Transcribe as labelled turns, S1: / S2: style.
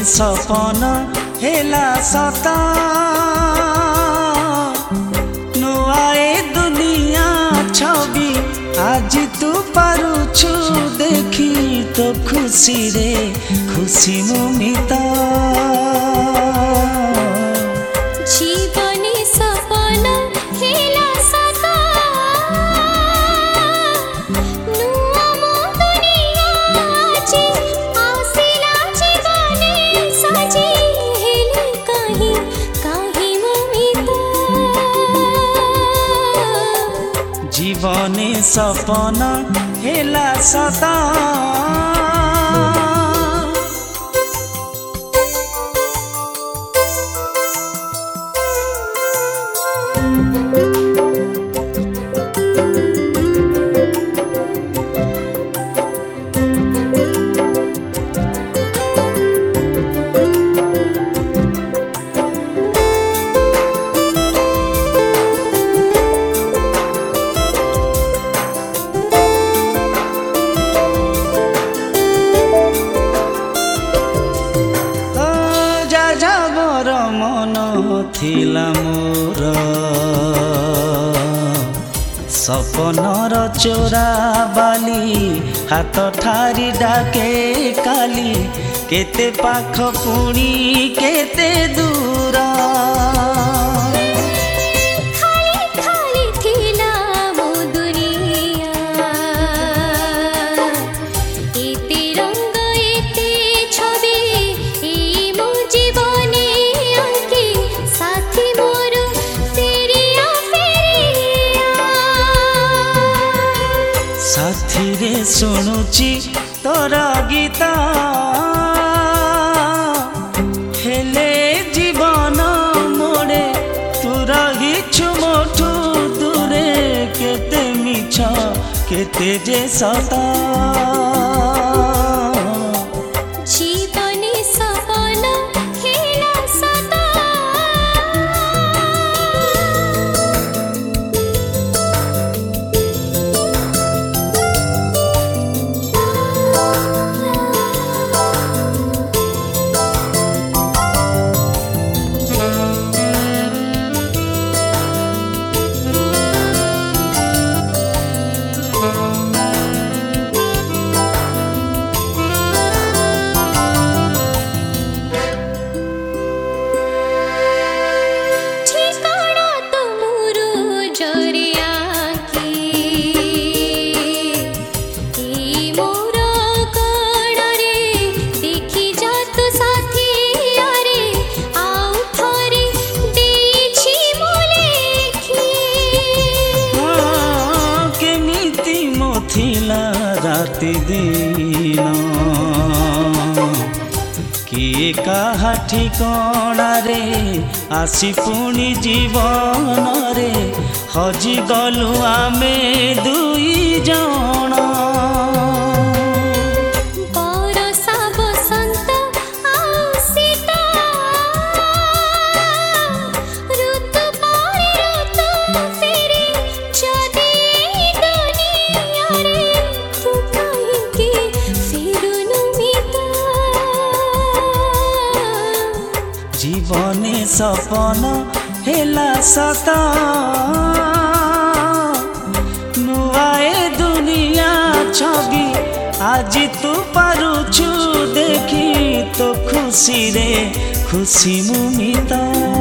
S1: सपन हेला सता नुआए दुनिया छवि आज तू पारुछु देखी तो खुशी रे खुशी मुमिता
S2: जीवने सपन हेला सता नुआ मो दुनिया आजी आसिला जीवने सजी हेले कहीं कहीं मुमिता
S1: जीवने सपन हेला सता मन थिला मोर सपनर चोरा बाली हाथ ठारी डाके काली केते पाख पुणी केते दूर साथी रे सुनुची तोरा गीता हेले जीवन मोड़े तू रहिछु मोठू दूरे केते मिछ केते जे सता
S2: जीवने सपन हेला सता
S1: राति दिन किए काहा ठिकणा रे आसी पुणी जीवन रे हजी गलु आमे दुई जण जीवने सपन हेला सता नुआए दुनिया छवि आज तू पारुछु देखी तो खुशी रे खुशी मुमिता।